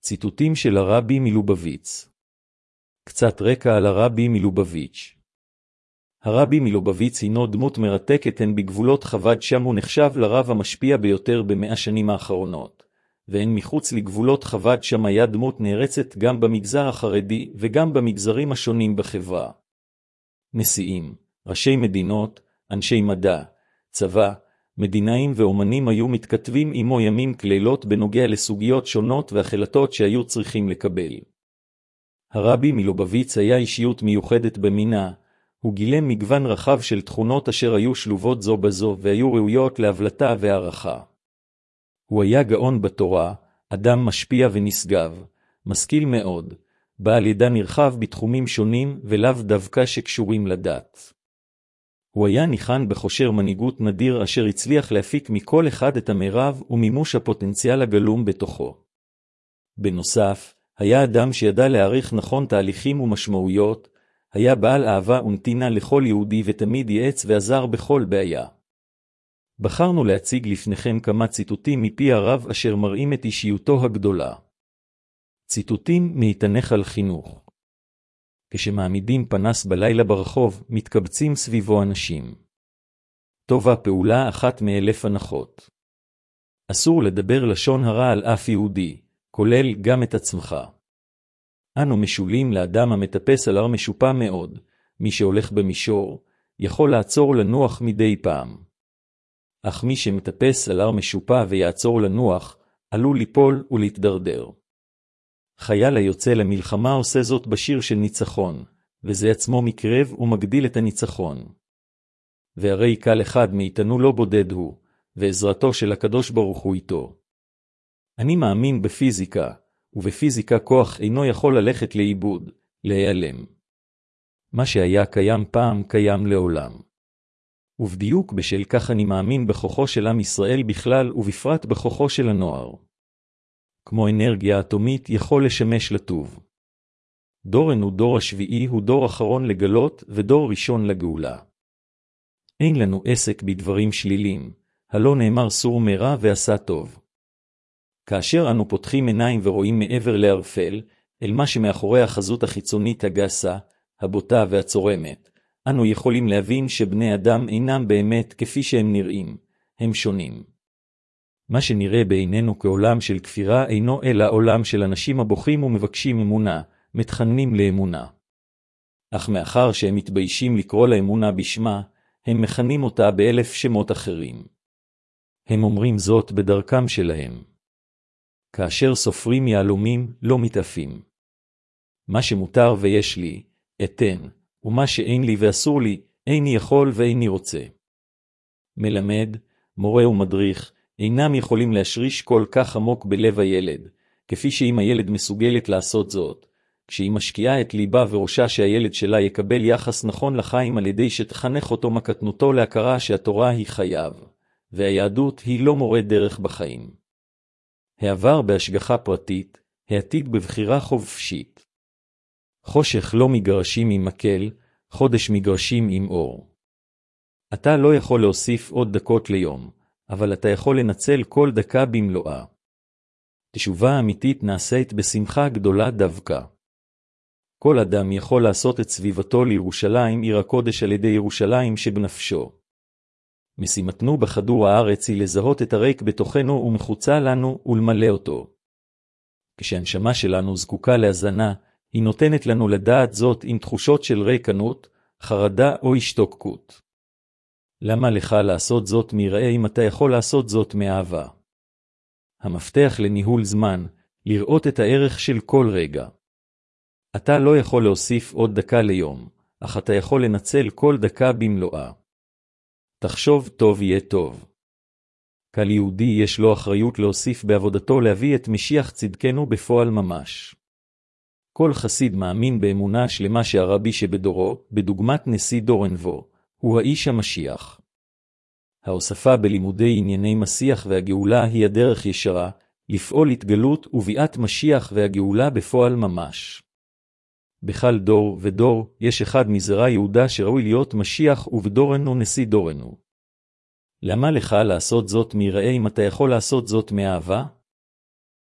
ציטוטים של הרבי מלובביץ'. קצת רקע על הרבי מלובביץ'. הרבי מלובביץ' הינו דמות מרתקת הן בגבולות חב"ד, שם הוא נחשב לרב המשפיע ביותר ב100 שנים האחרונות, והן מחוץ לגבולות חב"ד, שם היה דמות נערצת גם במגזר החרדי וגם במגזרים השונים בחברה. נשיאים, ראשי מדינות, אנשי מדע, צבא, מדינאים ואומנים היו מתכתבים עמו ימים כלילות בנוגע לסוגיות שונות והחלטות שהיו צריכים לקבל. הרבי מלובביץ' היה אישיות מיוחדת במינה, הוא גילם מגוון רחב של תכונות אשר היו שלובות זו בזו והיו ראויות להבלטה והערכה. הוא היה גאון בתורה, אדם משפיע ונשגב, משכיל מאוד, בעל ידע נרחב בתחומים שונים ולאו דווקא שקשורים לדת. הוא היה ניחן בחושר מנהיגות נדיר אשר הצליח להפיק מכל אחד את המרב ומימוש הפוטנציאל הגלום בתוכו. בנוסף, היה אדם שידע להעריך נכון תהליכים ומשמעויות, היה בעל אהבה ונתינה לכל יהודי ותמיד ייעץ ועזר בכל בעיה. בחרנו להציג לפניכם כמה ציטוטים מפי הרב אשר מראים את אישיותו הגדולה. ציטוטים מהתנך על חינוך. כשמעמידים פנס בלילה ברחוב, מתקבצים סביבו אנשים. טובה פעולה אחת מ1000 הנחות. אסור לדבר לשון הרע על אף יהודי, כולל גם את עצמך. אנו משולים לאדם המטפס על הר משופע מאוד, מי שהולך במישור, יכול לעצור לנוח מדי פעם. אך מי שמטפס על הר משופע ויעצור לנוח, עלול ליפול ולהתדרדר. חייל היוצא למלחמה עושה זאת בשיר של ניצחון, וזה עצמו מקרב ומגדיל את הניצחון. והרי קל אחד מאיתנו לא בודד הוא, ועזרתו של הקדוש ברוך הוא איתו. אני מאמין בפיזיקה, ובפיזיקה כוח אינו יכול ללכת לאיבוד, להיעלם. מה שהיה קיים פעם קיים לעולם. ובדיוק בשל כך אני מאמין בכוחו של עם ישראל בכלל ובפרט בכוחו של הנוער. כמו אנרגיה אטומית יכול לשמש לטוב. דורנו דור השביעי הוא דור אחרון לגלות ודור ראשון לגאולה. אין לנו עסק בדברים שלילים, הלא נאמר סור מרע ועשה טוב. כאשר אנו פותחים עיניים ורואים מעבר לערפל, אל מה שמאחורי החזות החיצונית הגסה, הבוטה והצורמת, אנו יכולים להבין שבני אדם אינם באמת כפי שהם נראים, הם שונים. מה שנראה בעינינו כעולם של כפירה אינו אלא עולם של אנשים הבוכים ומבקשים אמונה, מתחננים לאמונה. אך מאחר שהם מתביישים לקרוא לאמונה בשמה, הם מכנים אותה ב1000 שמות אחרים. הם אומרים זאת בדרכם שלהם. כאשר סופרים יהלומים, לא מתעפים. מה שמותר ויש לי, אתן, ומה שאין לי ואסור לי, איני יכול ואיני רוצה. מלמד, מורה ומדריך, אינם יכולים להשריש כל כך עמוק בלב הילד, כפי שאם הילד מסוגלת לעשות זאת, כשהיא משקיעה את ליבה וראשה שהילד שלה יקבל יחס נכון לחיים על ידי שתחנך אותו מקטנותו להכרה שהתורה היא חייו, והיהדות היא לא מורה דרך בחיים. העבר בהשגחה פרטית, העתיד בבחירה חופשית. חושך לא מגרשים עם מקל, חודש מגרשים עם אור. אתה לא יכול להוסיף עוד דקות ליום, אבל אתה יכול לנצל כל דקה במלואה. תשובה אמיתית נעשית בשמחה גדולה דווקא. כל אדם יכול לעשות את סביבתו לירושלים עיר הקודש על ידי ירושלים שבנפשו. משימתנו בכדור הארץ היא לזהות את הריק בתוכנו ומחוצה לנו ולמלא אותו. כשהנשמה שלנו זקוקה להזנה, היא נותנת לנו לדעת זאת עם תחושות של ריקנות, חרדה או השתוקקות. למה לך לעשות זאת מראה אם אתה יכול לעשות זאת מאהבה? המפתח לניהול זמן, לראות את הערך של כל רגע. אתה לא יכול להוסיף עוד דקה ליום, אך אתה יכול לנצל כל דקה במלואה. תחשוב טוב יהיה טוב. כל יהודי יש לו אחריות להוסיף בעבודתו להביא את משיח צדקנו בפועל ממש. כל חסיד מאמין באמונה שלמה שהרבי שבדורו, בדוגמת נשיא דורנבו, הוא האיש המשיח. ההוספה בלימודי ענייני משיח והגאולה היא הדרך ישרה, לפעול התגלות וביאת משיח והגאולה בפועל ממש. בכל דור ודור יש אחד מזרע יהודה שראוי להיות משיח ובדורנו נשיא דורנו. למה לך לעשות זאת מראה אם אתה יכול לעשות זאת מאהבה?